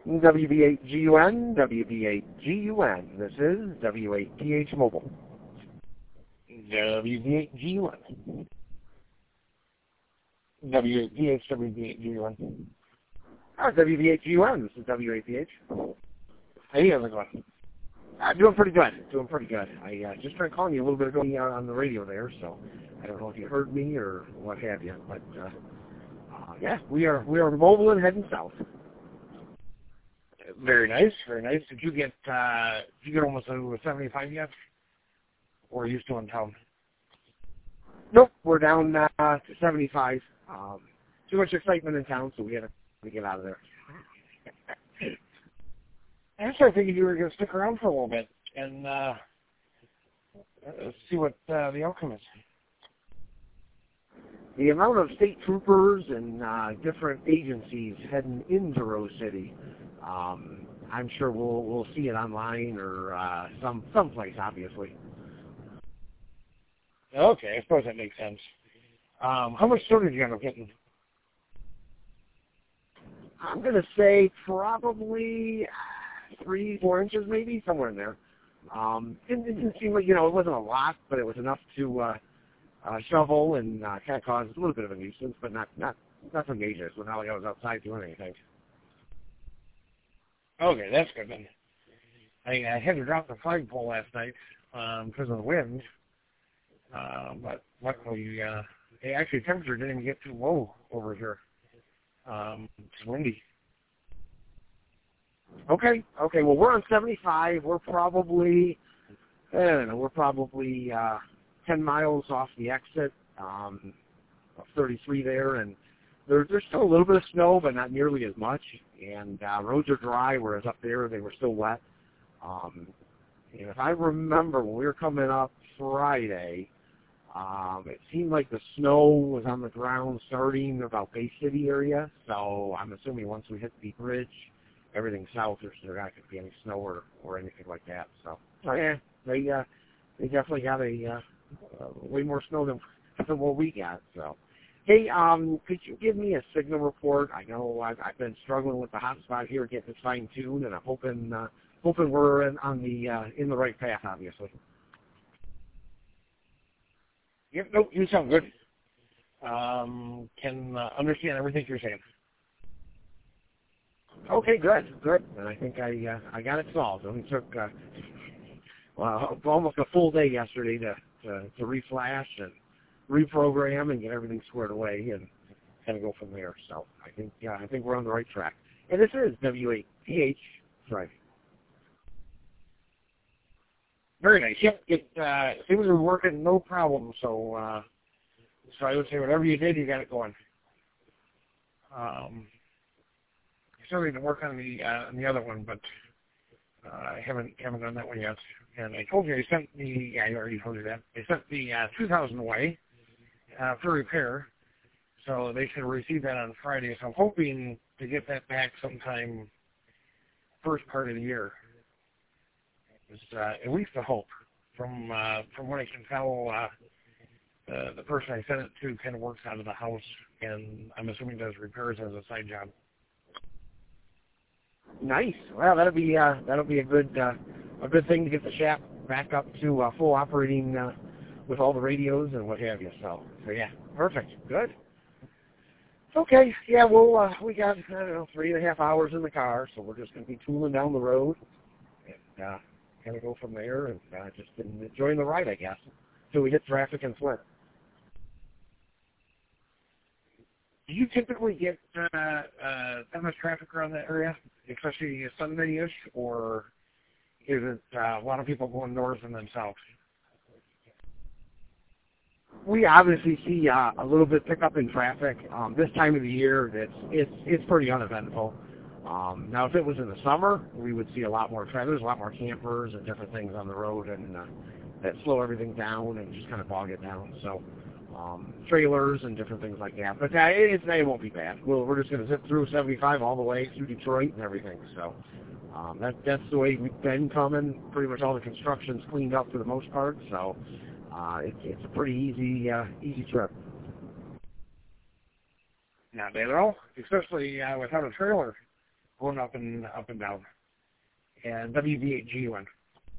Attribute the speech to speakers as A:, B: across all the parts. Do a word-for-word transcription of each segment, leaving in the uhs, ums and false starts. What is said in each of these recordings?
A: W B eight G U N, W B eight G U N. This is W eight P H Mobile.
B: W B eight G U N. W eight P H, W B eight G U N.
A: Oh, W B eight G U N. This is W eight P H.
B: Hey, how's it going?
A: Uh, doing pretty good. Doing pretty good. I uh, just tried calling you a little bit ago uh, on the radio there, so I don't know if you heard me or what have you, but uh, uh, yeah, we are we are mobile and heading south.
B: Very nice, very nice. Did you get uh, did you get almost to seventy-five yet, or are you still in town?
A: Nope, we're down uh, to seventy-five. Um, too much excitement in town, so we had to get out of there.
B: Actually, I figured you were going to stick around for a little bit and uh, see what uh, the outcome is.
A: The amount of state troopers and uh, different agencies heading into Rose City, um, I'm sure we'll we'll see it online or uh, some someplace, obviously.
B: Okay, I suppose that makes sense. Um, how much snow did you end up getting?
A: I'm going to say probably three, four inches, maybe somewhere in there. Um, it, it didn't seem like, you know, it wasn't a lot, but it was enough to uh, uh, shovel and uh, kind of cause a little bit of a nuisance, but not not nothing major. So not like I was outside doing anything.
B: Okay, that's good then. I, I had to drop the flagpole last night um, because of the wind, uh, but luckily, uh, actually, temperature didn't even get too low over here. Um, it's windy.
A: Okay, okay. Well, we're on seventy-five. We're probably, I don't know, we're probably uh, ten miles off the exit, um, of thirty-three there, and there, there's still a little bit of snow, but not nearly as much. And uh, roads are dry, whereas up there they were still wet. Um, and if I remember, when we were coming up Friday, um, it seemed like the snow was on the ground starting about Bay City area. So I'm assuming once we hit the bridge, everything south, there's not going to be any snow or, or anything like that. So, oh, yeah, they uh, they definitely got a uh, uh, way more snow than, than what we got. So, hey, um, could you give me a signal report? I know I've, I've been struggling with the hotspot here, getting it fine tuned, and I'm hoping uh, hoping we're in, on the uh, in the right path, obviously.
B: Yep, nope, you sound good. Um, can uh, understand everything you're saying.
A: Okay, good, good. And I think I uh, I got it solved. It only took uh, well almost a full day yesterday to, to to reflash and reprogram and get everything squared away and kind of go from there. So I think yeah, I think we're on the right track. And this is W eight P H Drive.
B: Very nice. Yep, it uh, seems to be working no problem. So uh, so I would say whatever you did, you got it going. Um, Still need to work on the uh, on the other one, but uh, I haven't haven't done that one yet. And I told you I sent the yeah I already told you that I sent the uh, two thousand away uh, for repair, so they should receive that on Friday. So I'm hoping to get that back sometime first part of the year. It's uh, at least a hope. From uh, from what I can tell, uh, the the person I sent it to kind of works out of the house, and I'm assuming does repairs as a side job.
A: Nice. Well, that'll be uh, that'll be a good uh, a good thing to get the shop back up to uh, full operating uh, with all the radios and what have you. So, so yeah, perfect. Good. Okay. Yeah. Well, uh, we got I don't know three and a half hours in the car, so we're just going to be tooling down the road and uh, kind of go from there and uh, just enjoying the ride, I guess, until we hit traffic and Flint.
B: Do you typically get uh, uh, that much traffic around that area, especially Sunday-ish, or is it uh, a lot of people going north and then south?
A: We obviously see uh, a little bit pickup in traffic. Um, this time of the year, it's it's it's pretty uneventful. Um, now, if it was in the summer, we would see a lot more traffic. There's a lot more campers and different things on the road, and uh, that slow everything down and just kind of bog it down. So. Um, trailers and different things like that. But uh, it, it won't be bad. We'll, we're just going to zip through seventy-five all the way through Detroit and everything. So um, that, that's the way we've been coming. Pretty much all the construction's cleaned up for the most part. So uh, it's, it's a pretty easy uh, easy trip.
B: Not bad at all, especially uh, without a trailer. going up and up and down. And W V eight G one.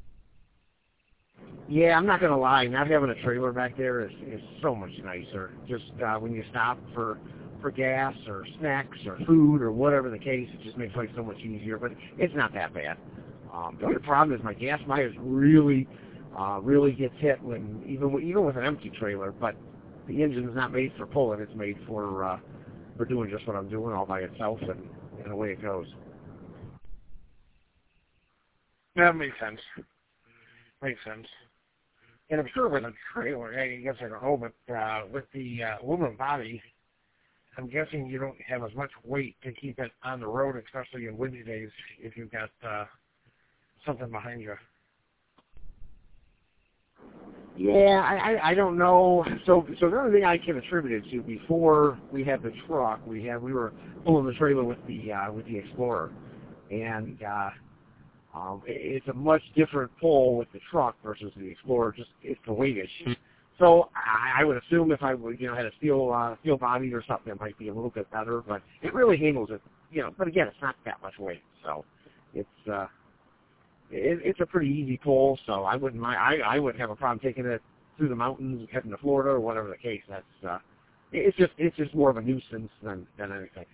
A: Yeah, I'm not gonna lie. Not having a trailer back there is, is so much nicer. Just uh, when you stop for for gas or snacks or food or whatever the case, it just makes life so much easier. But it's not that bad. Um, the only problem is my gas mileage really, uh, really gets hit when even with, even with an empty trailer. But the engine's not made for pulling; it's made for uh, for doing just what I'm doing all by itself, and, and away it goes.
B: That makes sense. Makes sense. And I'm sure with a trailer, I guess I don't know, but uh, with the uh, aluminum body, I'm guessing you don't have as much weight to keep it on the road, especially in windy days, if you've got uh, something behind you.
A: Yeah, I, I I don't know. So so the only thing I can attribute it to, before we had the truck, we had we were pulling the trailer with the uh, with the Explorer, and uh, um, it's a much different pull with the truck versus the Explorer. Just it's the weight issue. So I, I would assume if I would you know had a steel uh, steel body or something, it might be a little bit better. But it really handles it, you know. But again, it's not that much weight, so it's. Uh, It, it's a pretty easy pull, so I wouldn't mind. I, I wouldn't have a problem taking it through the mountains, heading to Florida, or whatever the case. That's uh, it's just it's just more of a nuisance than than anything.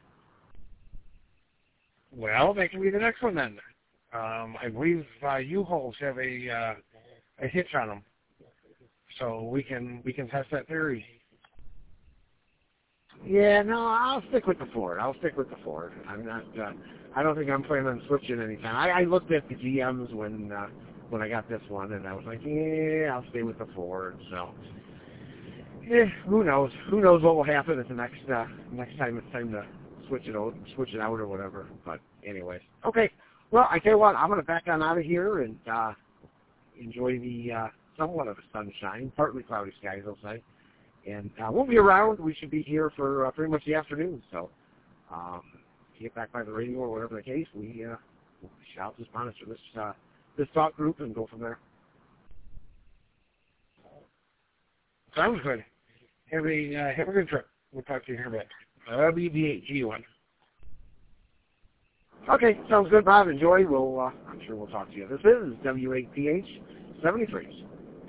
B: Well, that can be the next one then. Um, I believe uh, U-Hauls have a uh, a hitch on them, so we can we can test that theory.
A: Yeah, no, I'll stick with the Ford. I'll stick with the Ford. I'm not. Uh, I don't think I'm planning on switching anytime. I, I looked at the G Ms when uh, when I got this one, and I was like, yeah, I'll stay with the Ford. So, yeah, who knows? Who knows what will happen at the next uh, next time it's time to switch it out, switch it out or whatever. But anyways, okay. Well, I tell you what, I'm gonna back on out of here and uh, enjoy the uh, somewhat of the sunshine, partly cloudy skies, I'll say. And uh, we'll be around. We should be here for uh, pretty much the afternoon. So, um, if you get back by the radio or whatever the case, we uh, we'll shout to sponsor this uh, this talk group and go from there.
B: Sounds good. Have a uh, have a good trip. We'll talk to you here in a bit. W V eight G one.
A: Okay, sounds good, Bob. Enjoy. We'll uh, I'm sure we'll talk to you. This is W eight P H seventy-three.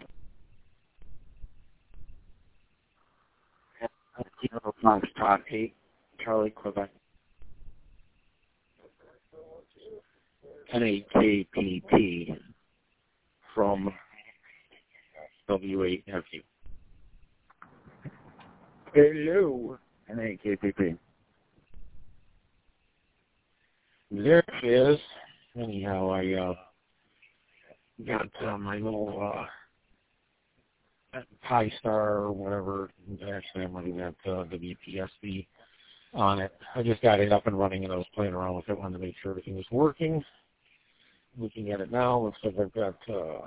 C: Foxtrot eight, Charlie, Quebec. N A K P P from W eight F U.
A: Hello.
C: N A K P P.
B: There it is. Anyhow, I uh, got uh, my little uh, Pi Star or whatever. Actually, I'm running that uh, W P S B on it. I just got it up and running, and I was playing around with it, wanted to make sure everything was working. Looking at it now, looks like I've got uh, a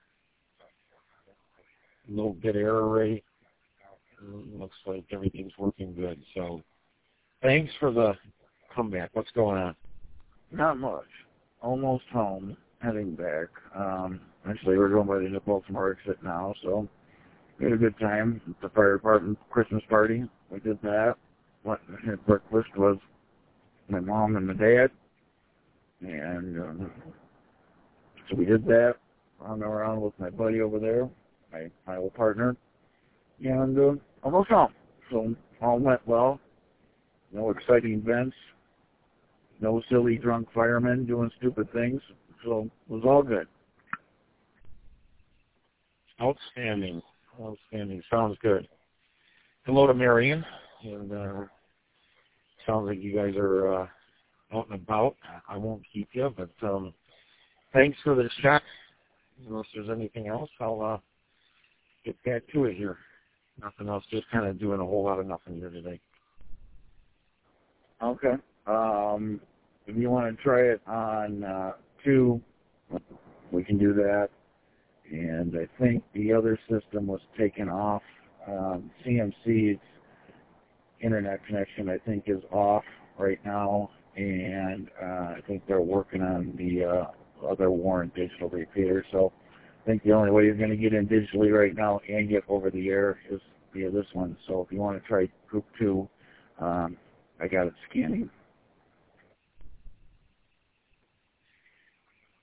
B: little bit error rate. Looks like everything's working good. So, thanks for the comeback. What's going on?
C: Not much. Almost home, heading back. Um, actually, we're going by the New Baltimore exit now, so we had a good time at the fire department Christmas party. We did that. What had breakfast was my mom and my dad, and um, so we did that. Hung around with my buddy over there, my my old partner, and uh, almost home. So all went well. No exciting events. No silly drunk firemen doing stupid things. So it was all good.
B: Outstanding. Outstanding. Sounds good. Hello to Marion. And uh, sounds like you guys are uh, out and about. I won't keep you, but um, thanks for the chat. Unless there's anything else, I'll uh, get back to it here. Nothing else, just kind of doing a whole lot of nothing here today.
C: Okay. Um, if you want to try it on uh, two, we can do that. And I think the other system was taken off. Um, C M C's internet connection, I think, is off right now. And uh, I think they're working on the uh, other Warren digital repeater. So I think the only way you're going to get in digitally right now and get over the air is via this one. So if you want to try group two, um, I got it scanning.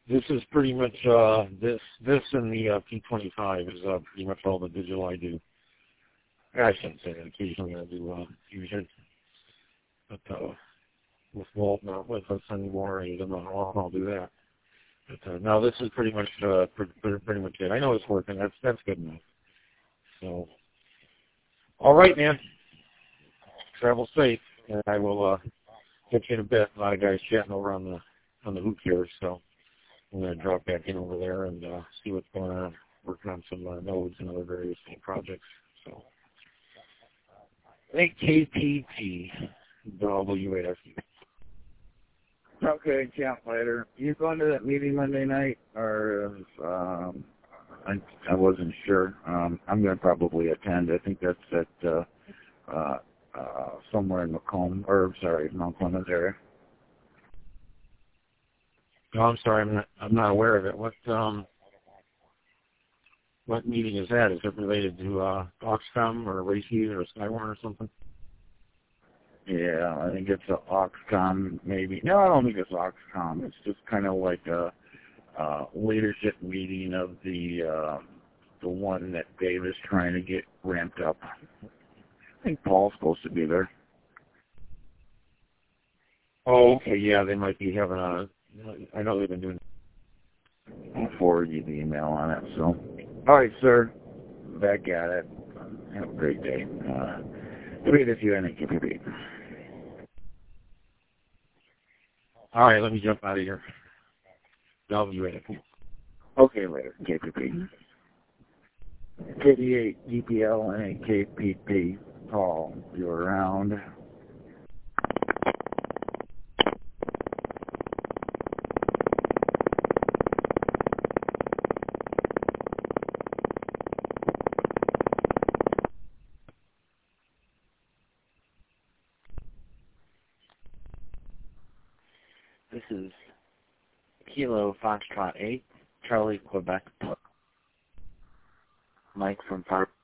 B: this is pretty much uh, this this and the uh, P twenty-five is uh, pretty much all the digital I do. I shouldn't say that. Occasionally I do uh, Fusion, but uh, with Walt not with us anymore, and I'm not often I'll do that. But uh, no, this is pretty much uh, pretty, pretty much it. I know it's working. That's that's good enough. So, all right, man. Travel safe, and I will uh, get you in a bit. A lot of guys chatting over on the on the hoop here, so I'm going to drop back in over there and uh, see what's going on. Working on some uh, nodes and other various projects. So, A K P T W A S U.
C: Okay, chat later. You going to that meeting Monday night, or um, I I wasn't sure. Um, I'm going to probably attend. I think that's at uh, uh, uh, somewhere in Macomb, or sorry, Mount Clemens area.
B: No, I'm sorry, I'm not, I'm not aware of it. What um, what meeting is that? Is it related to uh, Oxcom or Racy or Skywarn or something?
C: Yeah, I think it's a Oxcom, maybe. No, I don't think it's Oxcom. It's just kind of like a, a leadership meeting of the uh, the one that Dave is trying to get ramped up. I think Paul's supposed to be there.
B: Oh, okay, yeah, they might be having a. I know they've been doing.
C: I'll forward you the email on it. So, all right, sir. Back at it. Have a great day. Uh, read if you any K P P.
B: All right, let me jump out of here. W A.
C: Okay, later. K P P. K D eight D P L and a K P P. Paul, you're around.
D: This is Kilo Foxtrot eight, Charlie, Quebec. Mike from Far